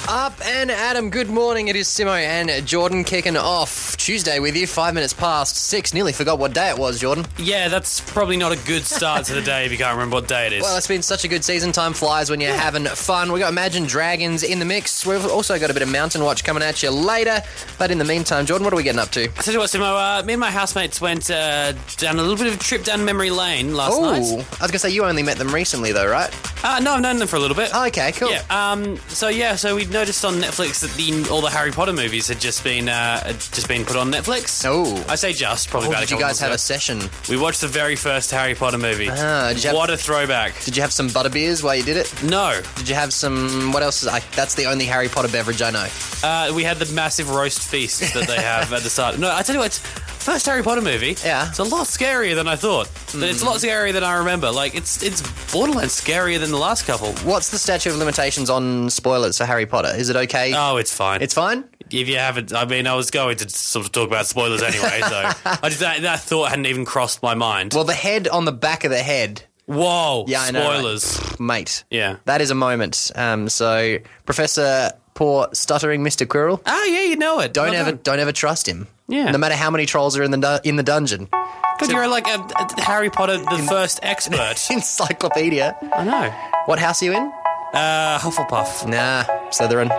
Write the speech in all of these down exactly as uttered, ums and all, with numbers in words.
Up and Adam, good morning. It is Simo and Jordan kicking off Tuesday with you. Five minutes past six. Nearly forgot what day it was, Jordan. Yeah, that's probably not a good start to the day if you can't remember what day it is. Well, it's been such a good season. Time flies when you're yeah. having fun. We've got Imagine Dragons in the mix. We've also got a bit of Mountain Watch coming at you later. But in the meantime, Jordan, what are we getting up to? I tell you what, Simo, uh, me and my housemates went uh, down a little bit of a trip down memory lane last Ooh, night. I was going to say, you only met them recently though, right? Uh, no, I've known them for a little bit. Oh, okay, cool. Yeah, um, so yeah, so we noticed on Netflix that the, all the Harry Potter movies had just been uh, had just been put on Netflix. Oh. I say just, probably oh, about did a you guys have ago. a session? We watched the very first Harry Potter movie. Ah, did you have, what a throwback. Did you have some butterbeers while you did it? No. Did you have some, what else? Is, I, that's the only Harry Potter beverage I know. Uh, we had the massive roast feast that they have at the start. No, I tell you what, it's first Harry Potter movie. Yeah. It's a lot scarier than I thought. Mm. It's a lot scarier than I remember. Like, it's it's borderline scarier than the last couple. What's the statute of limitations on spoilers for Harry Potter? Is it okay? Oh, it's fine. It's fine? If you haven't, I mean, I was going to sort of talk about spoilers anyway, so I just, that, that thought hadn't even crossed my mind. Well, the head on the back of the head. Whoa, yeah, I know, spoilers. Right? Mate. Yeah. That is a moment. Um, so, Professor Poor Stuttering Mister Quirrell. Oh, yeah, you know it. Don't well ever done. don't ever trust him. Yeah. No matter how many trolls are in the du- in the dungeon. Because you're like a, a Harry Potter, the in, first expert. Encyclopedia. I know. What house are you in? Uh, Hufflepuff. Nah, Slytherin.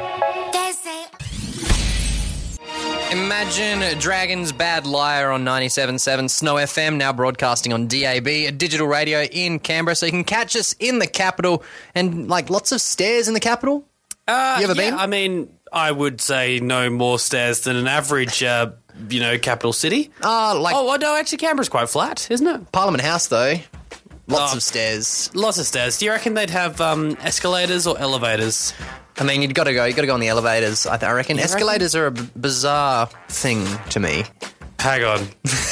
Imagine Dragons Bad Liar on ninety-seven point seven Snow F M, now broadcasting on D A B, a digital radio in Canberra, so you can catch us in the capital and, like, lots of stairs in the capital. Uh, you ever yeah, been? I mean, I would say no more stairs than an average, uh, you know, capital city. Uh, like oh, well, no, actually, Canberra's quite flat, isn't it? Parliament House, though. Lots oh, of stairs. Lots of stairs. Do you reckon they'd have um, escalators or elevators? I mean, you've got to go. You've got to go on the elevators. I, th- I reckon you escalators reckon? are a b- bizarre thing to me. Hang on.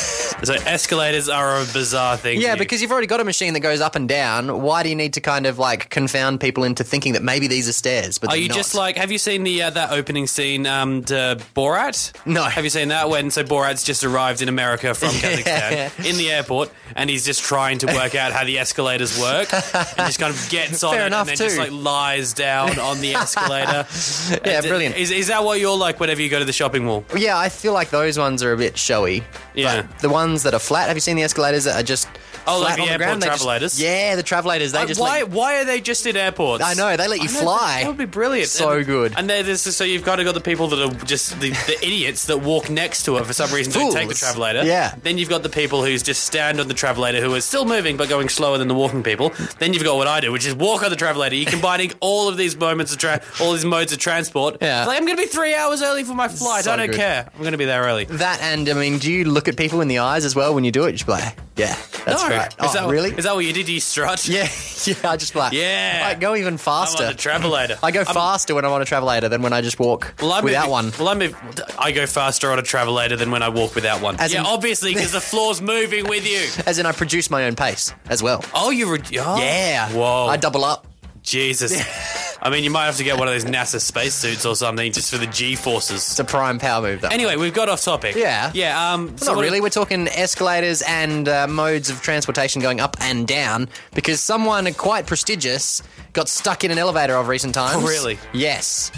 So escalators are a bizarre thing. Yeah, to you. because you've already got a machine that goes up and down. Why do you need to kind of like confound people into thinking that maybe these are stairs? But are they're you not. just like? Have you seen the uh, that opening scene um, to Borat? No. Have you seen that when so Borat's just arrived in America from Kazakhstan in the airport and he's just trying to work out how the escalators work and just kind of gets on Fair it enough and then too. just like lies down on the escalator. Yeah, Is- brilliant. Is is that what you're like whenever you go to the shopping mall? Yeah, I feel like those ones are a bit showy. Yeah. But the ones that are flat, have you seen the escalators that are just Oh, like flat the on the airport ground? They just- travelators? yeah, the travelators. They Uh, just why let- why are they just in airports? I know, they let you I know, fly. That would be brilliant. So and, good. And then there's so you've got to got the people that are just the, the idiots that walk next to it for some reason don't take the Fools. travelator. Yeah. Then you've got the people who just stand on the travelator who are still moving but going slower than the walking people. Then you've got what I do, which is walk on the travelator. You're combining all of these moments of tra- all these modes of transport. Yeah. It's like I'm going to be three hours early for my flight. So I don't good. care. I'm going to be there early. that, and I mean, do you look at people in the eyes as well when you do it? Just be like, yeah, that's no. right. Is Oh, that, really? Is that what you did? Do you strut? Yeah, yeah. I just be like, Yeah. I go even I'm faster. on the travelator. I go I'm- faster when I'm on a travelator than when I just walk Well, I'm without moving, one. Well, I'm, I go faster on a travelator than when I walk without one. As yeah, in- obviously, because the floor's moving with you. As in, I produce my own pace as well. Oh, you... Re- oh. Yeah. Whoa. I double up. Jesus. I mean, you might have to get one of those NASA spacesuits or something just for the G-forces. It's a prime power move, though. Anyway, we've got off topic. Yeah. Yeah, um... Well, so not what- really. We're talking escalators and uh, modes of transportation going up and down because someone quite prestigious got stuck in an elevator of recent times. Oh, really? Yes.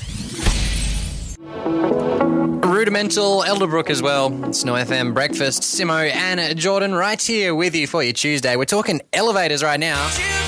Rudimental, Elderbrook as well. Snow F M Breakfast, Simo and Jordan right here with you for your Tuesday. We're talking elevators right now.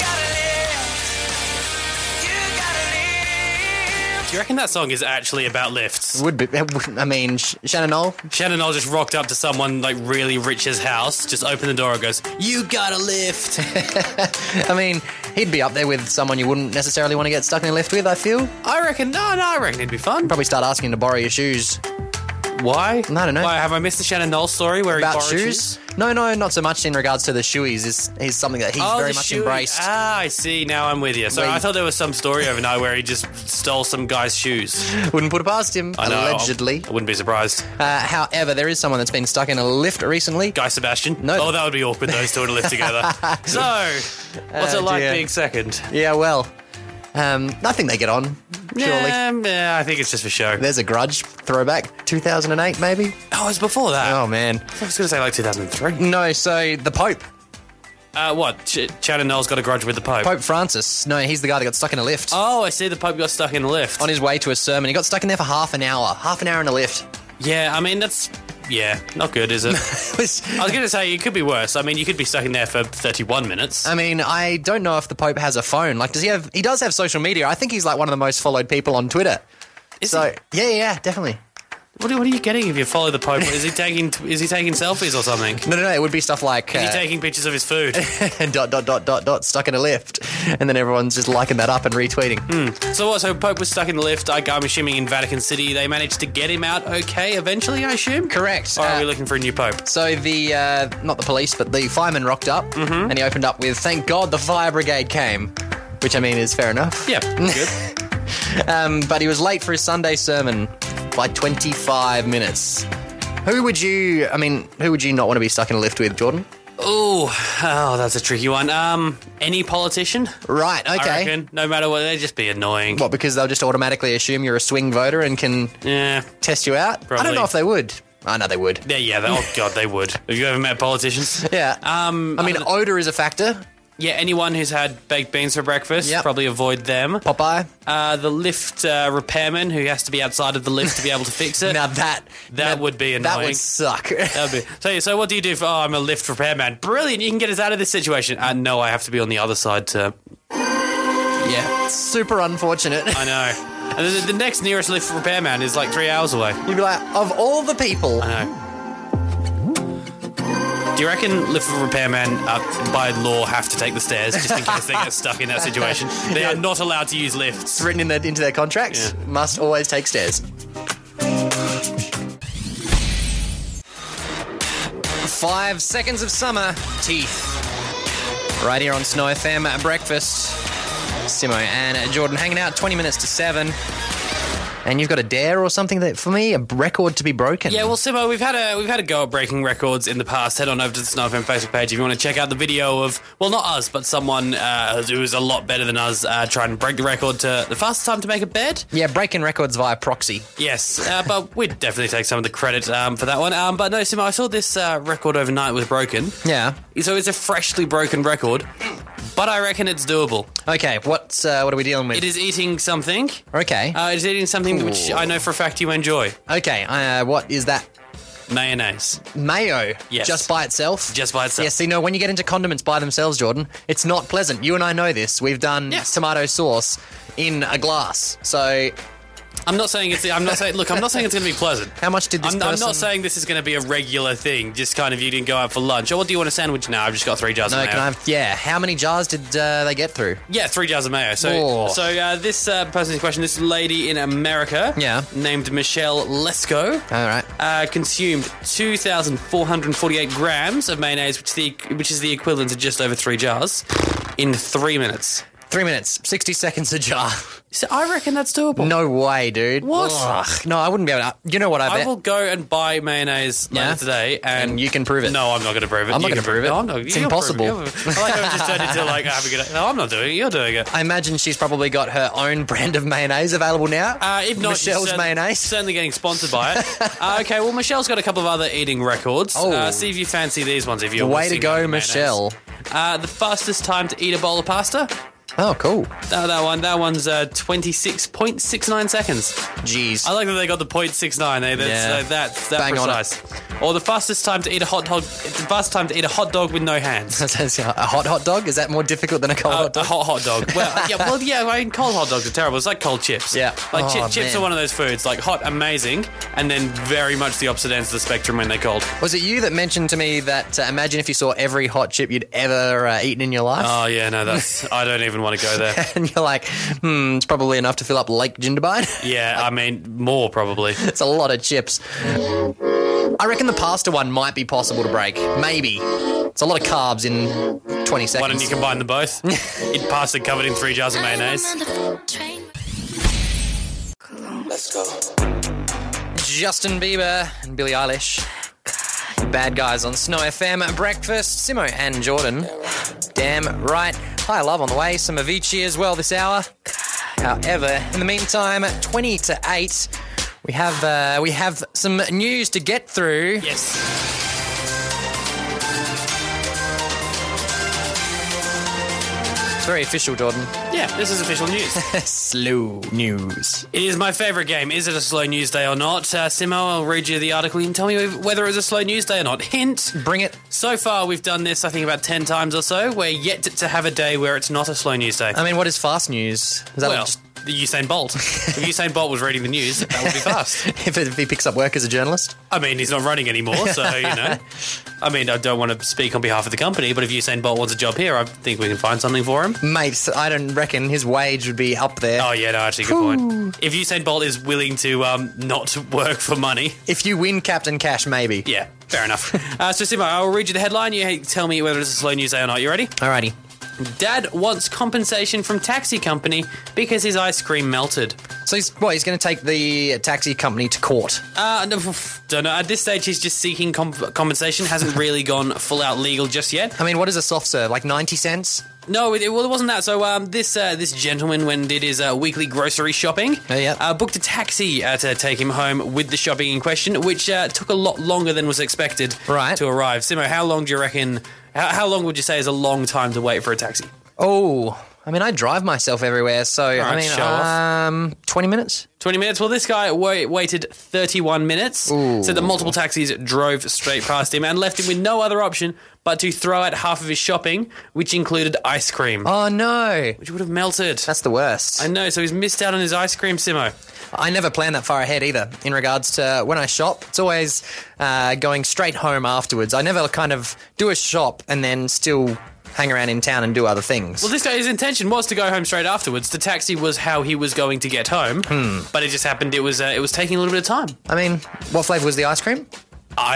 Do you reckon that song is actually about lifts? Would be. I mean, Sh- Shannon Knoll. Shannon Knoll just rocked up to someone, like, really rich's house, just opened the door and goes, "You got a lift." I mean, he'd be up there with someone you wouldn't necessarily want to get stuck in a lift with, I feel. I reckon... No, no, I reckon it'd be fun. Probably start asking to borrow your shoes. Why? I don't know. Why, have I missed the Shannon Knoll story where About he borrowed shoes? No, no, not so much in regards to the shoeies. Is is something that he's Oh, very the much shoey. embraced. Ah, I see. Now I'm with you. So Where I you- thought there was some story overnight where he just stole some guy's shoes. Wouldn't put it past him, I know. allegedly. I wouldn't be surprised. Uh, however, there is someone that's been stuck in a lift recently. Guy Sebastian? No. Oh, that would be awkward, those two to live together. So, what's Oh, it like dear. being second? Yeah, well, um, I think they get on, surely. Yeah, yeah, I think it's just for show. There's a Grudge throwback, two thousand eight maybe? Oh, it was before that. Oh, man. I was going to say like two thousand three. No, so the Pope. Uh, what? Ch- Shannon Knowles got a grudge with the Pope? Pope Francis. No, he's the guy that got stuck in a lift. Oh, I see. The Pope got stuck in the lift. On his way to a sermon. He got stuck in there for half an hour. Half an hour in a lift. Yeah, I mean, that's... Yeah, not good, is it? It was- I was going to say, it could be worse. I mean, you could be stuck in there for thirty-one minutes. I mean, I don't know if the Pope has a phone. Like, does he have... He does have social media. I think he's like one of the most followed people on Twitter. Is so, he? yeah, yeah, definitely. What are, what are you getting if you follow the Pope? Is he taking Is he taking selfies or something? No, no, no. It would be stuff like... Is he uh, taking pictures of his food? dot, dot, dot, dot, dot, stuck in a lift. And then everyone's just liking that up and retweeting. So what? So Pope was stuck in the lift. I, I'm assuming in Vatican City. They managed to get him out okay eventually, I assume? Correct. Or are Uh, we looking for a new Pope? So the, uh, not the police, but the fireman rocked up Mm-hmm. and he opened up with, thank God the fire brigade came. Which, I mean, is fair enough. Yeah, good. Um, but he was late for his Sunday sermon by twenty-five minutes. Who would you, I mean, who would you not want to be stuck in a lift with, Jordan? Ooh, oh, that's a tricky one. Um, any politician? Right, okay. I reckon. No matter what, they'd just be annoying. What, because they'll just automatically assume you're a swing voter and can Yeah. test you out? I Probably. don't know if they would. I know they would. Yeah, yeah. They, oh, God, they would. Have you ever met politicians? Yeah. Um, I mean, other- odour is a factor. yeah, anyone who's had baked beans for breakfast, Yep. probably avoid them. Popeye. Uh, the lift uh, repairman who has to be outside of the lift to be able to fix it. Now that... That would be That annoying. would suck. That would be. So, so what do you do for, oh, I'm a lift repairman. Brilliant, you can get us out of this situation. Uh, no, I have to be on the other side to... Yeah. Super unfortunate. I know. And the, the next nearest lift repairman is like three hours away. You'd be like, of all the people... I know. Do you reckon lift repairmen, uh, by law, have to take the stairs just in case they get stuck in that situation? They are not allowed to use lifts. It's written in their, into their contracts. Yeah. Must always take stairs. Five seconds of summer. Teeth. Right here on Snow F M at breakfast. Simo and Jordan hanging out twenty minutes to seven. And you've got a dare or something that, for me, a record to be broken. Yeah, well, Simo, we've had a we've had a go at breaking records in the past. Head on over to the Snow F M Facebook page if you want to check out the video of, well, not us, but someone uh, who's a lot better than us uh, trying to break the record to the fastest time to make a bed. Yeah, breaking records via proxy. Yes, uh, but we'd definitely take some of the credit um, for that one. Um, but no, Simo, I saw this uh, record overnight was broken. Yeah. So it's a freshly broken record, but I reckon it's doable. Okay, what's, uh, what are we dealing with? It is eating something. Okay. Uh, it is eating something which Ooh. I know for a fact you enjoy. Okay, uh, what is that? Mayonnaise. Mayo. Yes. Just by itself? Just by itself. Yeah, see, no, when you get into condiments by themselves, Jordan, it's not pleasant. You and I know this. We've done Yes. tomato sauce in a glass. So, I'm not saying it's. I'm not saying. Look, I'm not saying it's going to be pleasant. how much did this I'm, person... I'm not saying this is going to be a regular thing. Just kind of you didn't go out for lunch. Or what do you want a sandwich now? I've just got three jars No, of mayo. can I have... Yeah, how many jars did uh, they get through? Yeah, three jars of mayo. So, Oh. so uh, this uh, person in question, this lady in America, Yeah. named Michelle Lesko, All right. uh, consumed two thousand four hundred forty-eight grams of mayonnaise, which, the, which is the equivalent to just over three jars, in three minutes. Three minutes, sixty seconds a jar. So I reckon that's doable. No way, dude. What? Ugh. No, I wouldn't be able to... You know what I bet? I will go and buy mayonnaise later Yeah? today, and, And you can prove it. No, I'm not going to prove it. I'm not You gonna can prove it. No, I'm not. It's you'll prove it. impossible. You'll- I like how it just turned into like having it. No, I'm not doing it. You're doing it. I imagine she's probably got her own brand of mayonnaise available now. Uh, if not, Michelle's she's cer- mayonnaise. Certainly getting sponsored by it. uh, okay, well, Michelle's got a couple of other eating records. Oh. Uh, see if you fancy these ones. If you're Way to whizzing go, over mayonnaise. Michelle. Uh, the fastest time to eat a bowl of pasta. Oh, cool. That, that one. That one's uh, twenty-six point six nine seconds. Jeez. I like that they got the point six nine. They that's Yeah. uh, that's that Bang on it. precise. Or the fastest time to eat a hot dog. The fastest time to eat a hot dog with no hands. a hot hot dog? Is that more difficult than a cold Uh, hot a dog? hot hot dog. Well, yeah, well, yeah. I mean, cold hot dogs are terrible. It's like cold chips. Yeah. like Oh, chi- chips man. are one of those foods. Like hot, amazing, and then very much the opposite ends of the spectrum when they're cold. Was it you that mentioned to me that uh, imagine if you saw every hot chip you'd ever uh, eaten in your life? Oh yeah, no, that's. I don't even want to go there. And you're like, hmm, it's probably enough to fill up Lake Jindabyne. Yeah, I mean more probably. It's a lot of chips. I reckon the pasta one might be possible to break. Maybe. It's a lot of carbs in twenty seconds. Why don't you combine them both? Eat pasta covered in three jars of mayonnaise. Let's go. Justin Bieber and Billie Eilish. Bad Guys on Snow F M at breakfast. Simo and Jordan. Damn right. Hi, love on the way. Some Avicii as well this hour. However, in the meantime, twenty to eight, we have uh, we have some news to get through. Yes. It's very official, Jordan. Yeah, this is official news. Slow news. It is my favourite game. Is it a slow news day or not? Uh, Simo, I'll read you the article. You can tell me whether it's a slow news day or not. Hint. Bring it. So far, we've done this, I think, about ten times or so. We're yet to have a day where it's not a slow news day. I mean, what is fast news? Is that Well, just, the Usain Bolt. If Usain Bolt was reading the news, that would be fast. if, if he picks up work as a journalist? I mean, he's not running anymore, so, you know. I mean, I don't want to speak on behalf of the company, but if Usain Bolt wants a job here, I think we can find something for him. Mate, I don't reckon his wage would be up there. Oh, yeah, no, actually, good point. If Usain Bolt is willing to um, not work for money... If you win Captain Cash, maybe. Yeah, fair enough. uh, so, Simo, I'll read you the headline. You tell me whether it's a slow news day or not. You ready? Alrighty. Dad wants compensation from taxi company because his ice cream melted. So he's, what, he's going to take the taxi company to court? Uh, no, don't know. At this stage, he's just seeking comp- compensation. Hasn't really gone full out legal just yet. I mean, what is a soft serve? Like ninety cents? No, it, well, it wasn't that. So um, this uh, this gentleman, when did his uh, weekly grocery shopping, Oh, yeah. uh, booked a taxi uh, to take him home with the shopping in question, which uh, took a lot longer than was expected Right. to arrive. Simo, how long do you reckon? How, how long would you say is a long time to wait for a taxi? Oh, I mean, I drive myself everywhere, so, I right, mean, show off. um, twenty minutes? twenty minutes. Well, this guy wa- waited thirty-one minutes. Ooh. Said that multiple taxis drove straight past him and left him with no other option but to throw out half of his shopping, which included ice cream, Oh, no. which would have melted. That's the worst. I know, so he's missed out on his ice cream, Simo. I never plan that far ahead either in regards to when I shop. It's always uh, going straight home afterwards. I never kind of do a shop and then still hang around in town and do other things. Well, this guy's intention was to go home straight afterwards. The taxi was how he was going to get home, Hmm. but it just happened it was uh, it was taking a little bit of time. I mean, what flavour was the ice cream? I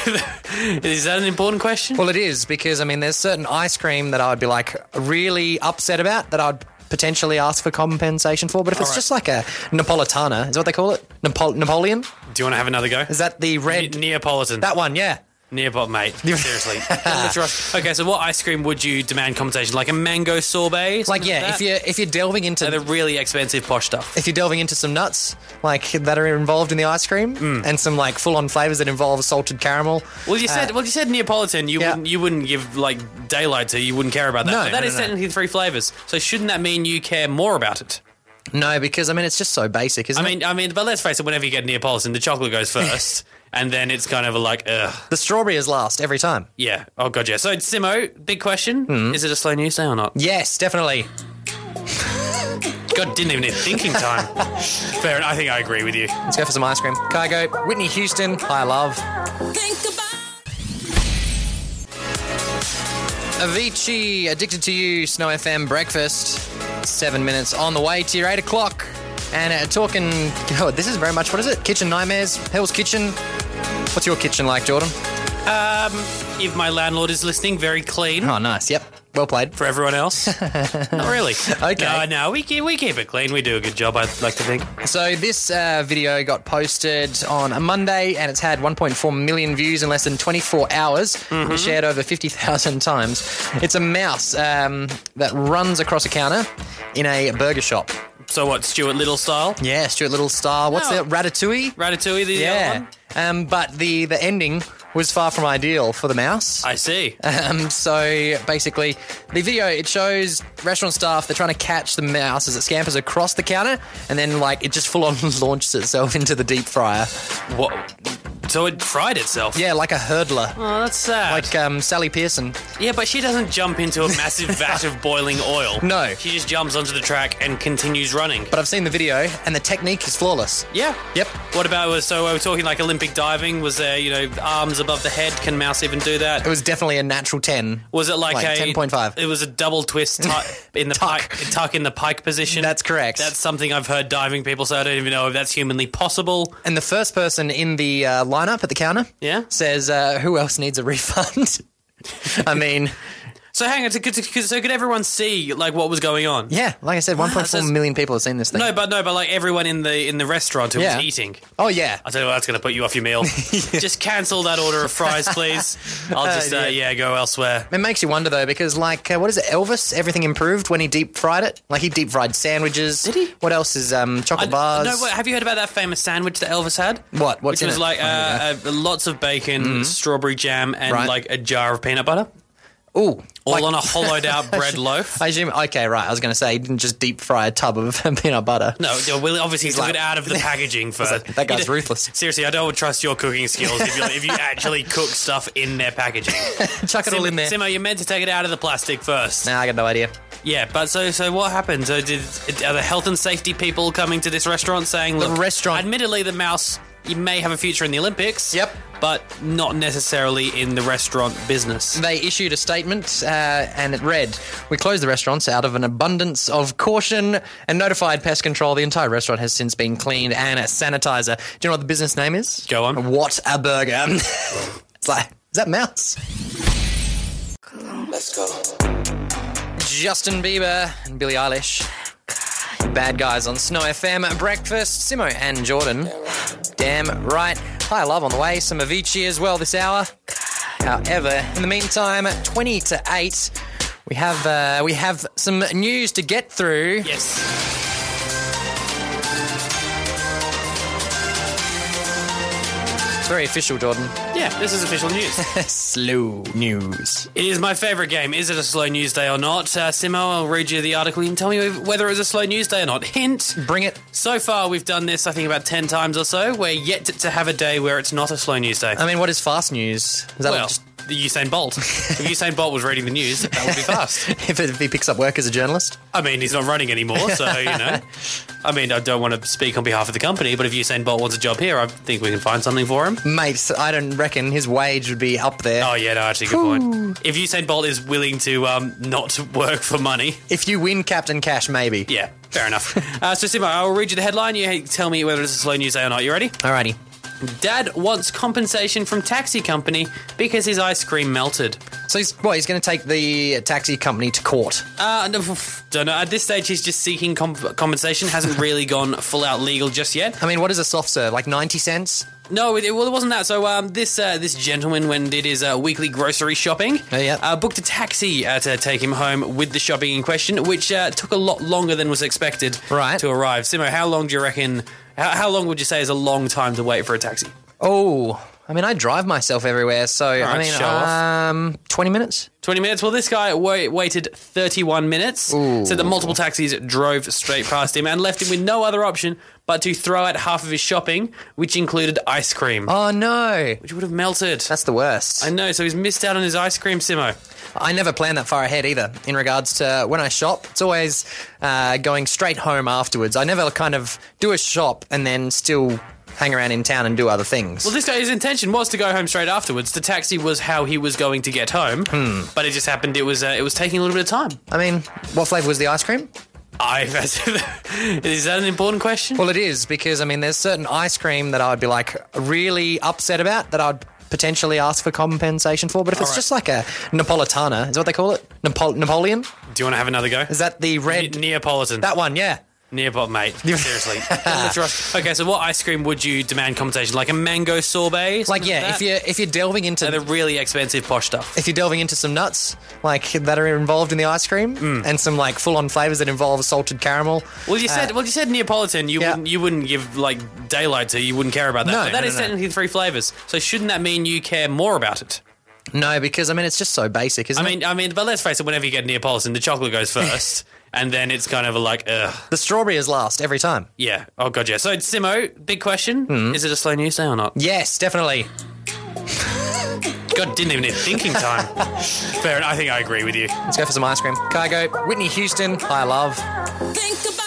is that an important question? Well, it is, because, I mean, there's certain ice cream that I would be, like, really upset about that I'd potentially ask for compensation for. But if it's right. just like a Napolitana, is what they call it? Napol- Napoleon? Do you want to have another go? Is that the red... Ne- Neapolitan. that one, yeah. Nearpop, mate. Seriously. Let's rush. Okay, so what ice cream would you demand compensation? Like a mango sorbet? Like, yeah, that? if you're, if you're delving into... They're the really expensive posh stuff. If you're delving into some nuts, like, that are involved in the ice cream, and some, like, full-on flavours that involve salted caramel. Well, you said well, you said Neapolitan. You yeah. wouldn't you wouldn't give like daylight to. You wouldn't care about that. No, But no, that no, is no. technically three flavors. So shouldn't that mean you care more about it? No, because, I mean, it's just so basic, isn't I it? mean, I mean, but let's face it. Whenever you get Neapolitan, the chocolate goes first, and then it's kind of a like, ugh, The strawberry is last every time. yeah. Oh god, yeah. So Simo, big question: Hmm. is it a slow news day or not? Yes, definitely. God, didn't even need thinking time. Fair, I think I agree with you. Let's go for some ice cream. Cargo, Whitney Houston, High Love. Think about Avicii, Addicted to You, Snow F M Breakfast. Seven minutes on the way to your eight o'clock. And uh, talking, oh, this is very much, what is it? Kitchen Nightmares, Hell's Kitchen. What's your kitchen like, Jordan? Um, if my landlord is listening, very clean. Oh, nice. Yep. Well played. For everyone else, not really. Okay. No, no, we keep, we keep it clean. We do a good job, I'd like to think. So this uh, video got posted on a Monday, and it's had one point four million views in less than twenty-four hours. Mm-hmm. It's shared over fifty thousand times. It's a mouse um, that runs across a counter in a burger shop. So what, Stuart Little style? Yeah, Stuart Little style. What's No. it? Ratatouille? Ratatouille, the other Yeah. one? Um, but the, the ending was far from ideal for the mouse. I see. Um, so basically, the video, it shows restaurant staff, they're trying to catch the mouse as it scampers across the counter, and then, like, it just full-on launches itself into the deep fryer. What? So it fried itself? Yeah, like a hurdler. Oh, that's sad. Like um, Sally Pearson. yeah, but she doesn't jump into a massive vat of boiling oil. No. She just jumps onto the track and continues running. But I've seen the video, and the technique is flawless. Yeah. Yep. What about, so are we talking like Olympic diving? Was there, you know, arms above the head? Can mouse even do that? It was definitely a natural ten. Was it like, like a... ten point five. It was a double twist tuck in the Tuck. pike, tuck in the pike position? That's correct. That's something I've heard diving people say. I don't even know if that's humanly possible. And the first person in the uh, lineup at the counter Yeah? says, uh, who else needs a refund? I mean, So hang on, so could, so could everyone see like what was going on? yeah, like I said, one point four so- million people have seen this thing. No, but no, but like everyone in the in the restaurant who Yeah. was eating. Oh, yeah. I'll tell you what, that's going to put you off your meal. Just cancel that order of fries, please. I'll just, uh, Uh, yeah. yeah. go elsewhere. It makes you wonder, though, because, like, uh, what is it, Elvis? Everything improved when he deep-fried it? Like, he deep-fried sandwiches. Did he? What else is um, chocolate I- bars? No, wait, have you heard about that famous sandwich that Elvis had? What? What's Which in was it? like Oh, yeah. uh, uh, lots of bacon, strawberry jam, and Right. like a jar of peanut butter. Ooh. All like- on a hollowed out bread loaf. I assume, okay, right. I was going to say, he didn't just deep fry a tub of peanut butter. No, well, obviously he took like- it out of the packaging first. like, that guy's You know, ruthless. Seriously, I don't trust your cooking skills if, you're, if you actually cook stuff in their packaging. Chuck it all in there. Simo, you're meant to take it out of the plastic first. Nah, I got no idea. Yeah, but so so what happened? So did are the health and safety people coming to this restaurant saying, The look, restaurant- admittedly the mouse, you may have a future in the Olympics. Yep. But not necessarily in the restaurant business. They issued a statement uh, and it read, "We closed the restaurants out of an abundance of caution and notified pest control. The entire restaurant has since been cleaned and a sanitizer." Do you know what the business name is? Go on. What a burger. It's like, is that Mouse? Let's go. Justin Bieber and Billie Eilish. Bad Guys on Snow F M. Breakfast, Simo and Jordan. Damn right. High Love on the way. Some Avicii as well this hour. However, in the meantime, twenty to eight, we have uh, we have some news to get through. Yes. It's very official, Jordan. Yeah, this is official news. Slow news. It is my favourite game. Is it a slow news day or not? Uh, Simo, I'll read you the article. You can tell me whether it was a slow news day or not. Hint. Bring it. So far, we've done this, I think, about ten times or so. We're yet to, to have a day where it's not a slow news day. I mean, what is fast news? Is that well, just, the Usain Bolt. If Usain Bolt was reading the news, that would be fast. if, if he picks up work as a journalist? I mean, he's not running anymore, so, you know. I mean, I don't want to speak on behalf of the company, but if Usain Bolt wants a job here, I think we can find something for him. Mate, I don't reckon his wage would be up there. Oh, yeah, no, actually, good point. If Usain Bolt is willing to um, not work for money... If you win Captain Cash, maybe. Yeah, fair enough. uh, so, Simo, I'll read you the headline. You tell me whether it's a slow news day or not. You ready? Alrighty. Dad wants compensation from taxi company because his ice cream melted. So he's, what, he's going to take the taxi company to court? Uh, no, don't know. At this stage, he's just seeking comp- compensation. Hasn't really gone full out legal just yet. I mean, what is a soft serve? Like ninety cents? No, it, well, it wasn't that. So um, this uh, this gentleman, when did his uh, weekly grocery shopping, Oh, yeah. uh, booked a taxi uh, to take him home with the shopping in question, which uh, took a lot longer than was expected Right. to arrive. Simo, how long do you reckon? How, how long would you say is a long time to wait for a taxi? Oh, I mean, I drive myself everywhere, so I right, mean, show off. um, twenty minutes. twenty minutes. Well, this guy wa- waited thirty-one minutes. Said that multiple taxis drove straight past him and left him with no other option but to throw out half of his shopping, which included ice cream, Oh no, which would have melted. that's the worst. I know, so he's missed out on his ice cream, Simo. I never plan that far ahead either. In regards to when I shop, it's always uh, going straight home afterwards. I never kind of do a shop and then still hang around in town and do other things. Well, this guy's intention was to go home straight afterwards. The taxi was how he was going to get home, Hmm. but it just happened it was uh, it was taking a little bit of time. I mean, what flavour was the ice cream? I is that an important question? Well, it is, because, I mean, there's certain ice cream that I would be, like, really upset about that I'd potentially ask for compensation for. But if it's right. just like a Napolitana, is what they call it? Napol- Napoleon? Do you want to have another go? Is that the red... Ne- Neapolitan. that one, yeah. Nearpop, mate. Seriously. Let's rush. Okay, so what ice cream would you demand compensation? Like a mango sorbet? Like, yeah, that? if you're, if you're delving into... They're the really expensive posh stuff. If you're delving into some nuts, like, that are involved in the ice cream, and some, like, full-on flavours that involve salted caramel. Well, you said well, you said Neapolitan. You yeah. wouldn't you wouldn't give like daylight to. You wouldn't care about that. No, but no, that no, is no. technically three flavors. So shouldn't that mean you care more about it? No, because, I mean, it's just so basic, isn't I it? mean, I mean, but let's face it. Whenever you get Neapolitan, the chocolate goes first, and then it's kind of a like, ugh. The strawberry is last every time. Yeah. Oh god, yeah. So Simo, big question: Hmm. is it a slow news day or not? Yes, definitely. God, didn't even need thinking time. Fair. I think I agree with you. Let's go for some ice cream. Cargo, Whitney Houston, I love. Think about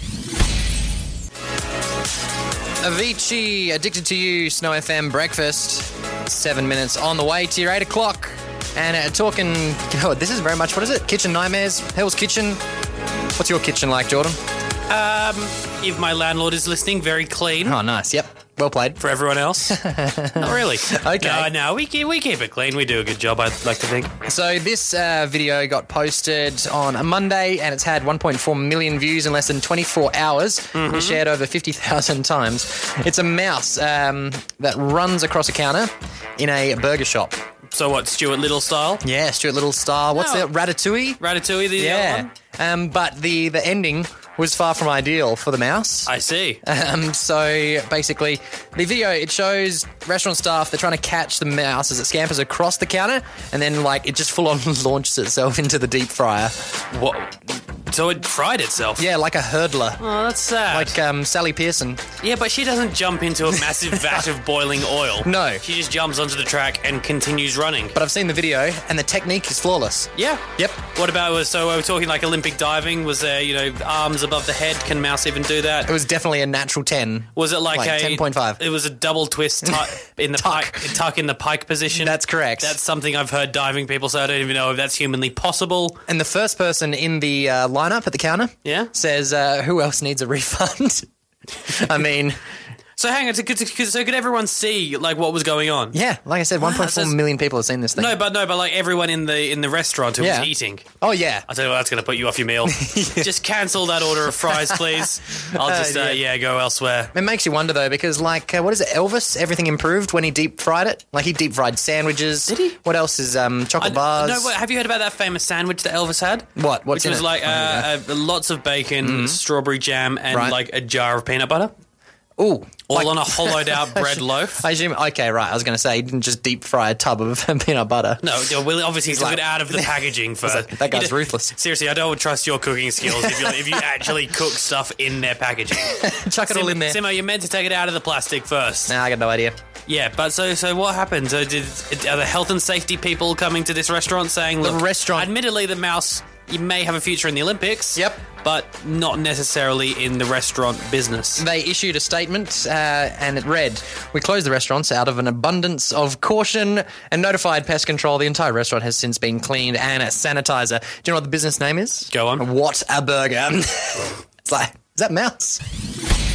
Avicii, Addicted to You, Snow F M Breakfast. Seven minutes on the way to your eight o'clock. And uh, talking, oh, this is very much, what is it? Kitchen Nightmares, Hell's Kitchen. What's your kitchen like, Jordan? Um, if my landlord is listening, very clean. Oh, nice. Yep. Well played. For everyone else, not really. Okay. No, no, we keep, we keep it clean. We do a good job, I'd like to think. So this uh, video got posted on a Monday, and it's had one point four million views in less than twenty-four hours. Mm-hmm. It's shared over fifty thousand times. It's a mouse um, that runs across a counter in a burger shop. So what, Stuart Little style? Yeah, Stuart Little style. What's No. the Ratatouille? Ratatouille, the other Yeah. one? Um, but the, the ending was far from ideal for the mouse. I see. Um, so basically, the video, it shows restaurant staff, they're trying to catch the mouse as it scampers across the counter, and then, like, it just full-on launches itself into the deep fryer. What? So it fried itself? Yeah, like a hurdler. Oh, that's sad. Like um, Sally Pearson. Yeah, but she doesn't jump into a massive vat of boiling oil. No. She just jumps onto the track and continues running. But I've seen the video, and the technique is flawless. Yeah. Yep. What about, so are we talking like Olympic diving? Was there, you know, arms above the head? Can mouse even do that? It was definitely a natural ten. Was it like, like a... ten point five. It was a double twist tuck in the Tuck. pike, tuck in the pike position? That's correct. That's something I've heard diving people say. I don't even know if that's humanly possible. And the first person in the uh, lineup at the counter Yeah? says, uh, who else needs a refund? I mean... So hang on, so could, so could everyone see like what was going on? Yeah, like I said, one point four says- million people have seen this thing. No, but no, but like everyone in the in the restaurant who Yeah. was eating. Oh, yeah. I'll tell you what, that's going to put you off your meal. Just cancel that order of fries, please. I'll just, uh, Uh, yeah. yeah. go elsewhere. It makes you wonder, though, because, like, uh, what is it, Elvis? Everything improved when he deep-fried it? Like, he deep-fried sandwiches. Did he? What else is um, chocolate I- bars? No, wait, have you heard about that famous sandwich that Elvis had? What? What's Which in was it? like Oh, uh, uh, lots of bacon, strawberry jam, and Right. like a jar of peanut butter. Ooh. All like- on a hollowed-out bread loaf. I assume, okay, right, I was going to say, he didn't just deep-fry a tub of peanut butter. No, no, well, obviously he took like- it out of the packaging first. like, that guy's You know, ruthless. Seriously, I don't trust your cooking skills if you if you actually cook stuff in their packaging. Chuck it all in there. Simo, you're meant to take it out of the plastic first. Nah, I got no idea. Yeah, but so so what happened? So did are the health and safety people coming to this restaurant saying, The look, restaurant- admittedly the mouse, you may have a future in the Olympics. Yep. But not necessarily in the restaurant business. They issued a statement, uh, and it read, "We closed the restaurants out of an abundance of caution and notified pest control. The entire restaurant has since been cleaned and sanitizer." Do you know what the business name is? Go on. What a burger. It's like, is that mouse?